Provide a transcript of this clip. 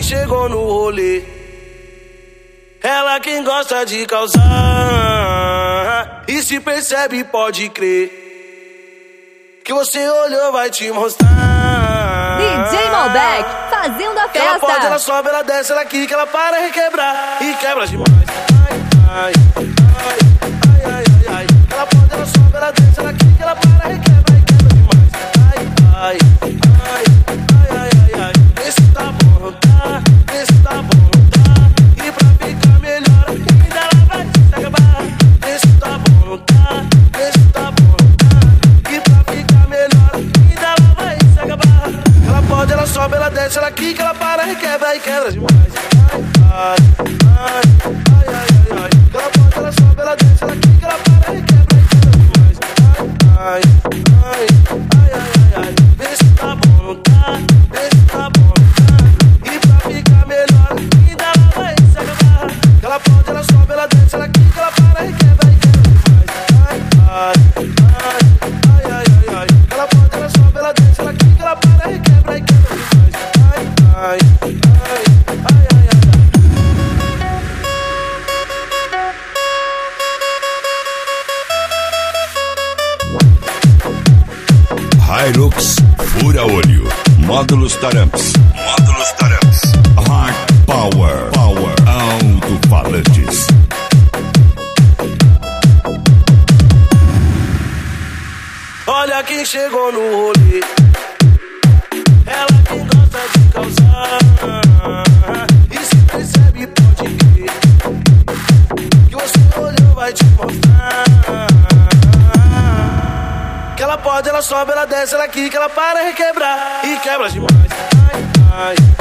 chegou no rolê. Ela quem gosta de causar. E se percebe, pode crer, que você olhou, vai te mostrar. DJ Malbec, fazendo a festa. Ela pode, ela sobe, ela desce, ela quica, ela para requebrar. E quebra demais. Ai, ai, ai, ai, ai, ai. Ela pode, ela sobe, ela desce, ela quica, ela para requebra. E quebra demais. Ai, ai, ai, ai, ai, ai, ai. Esse tá bom, tá? Esse tá bom, tá? E pra ficar melhor ainda ela vai se acabar. Esse tá bom, tá? Esse tá bom, tá? E pra ficar melhor ainda ela vai se acabar. Ela pode, ela sobe, ela desce, ela quica, ela para, requebra e quebra demais. Ai, ai, ai, ai, ai, ai. Ela pode, ela sobe, ela desce, ela quica, ela para, requebra e quebra demais. Ai, ai, ai, ai, ai, ai. Esse tá bom, não tá? Esse tá bom, não tá? E pra ficar melhor ainda ela vai se acabar. Ela pode, ela sobe, ela desce, ela quica, ela para, requebra e quebra demais. Ai, ai, ai, ai, ai, ai, ai. Ela pode, ela sobe, ela desce, ela quica, ela para, requebra e quebra demais. Ai, ai, ai, ai, ai, ai, ai. Hilux fura-olho. Módulos Taramps. Módulos Taramps. Hard Power. Power. Alto-falantes. Olha quem chegou no rolê. Ela quem gosta de causar. E se percebe, pode crer, que você olhou, vai te mostrar. Que ela pode, ela sobe, ela desce, ela quica, ela para requebrar. E quebra demais. Ai, ai.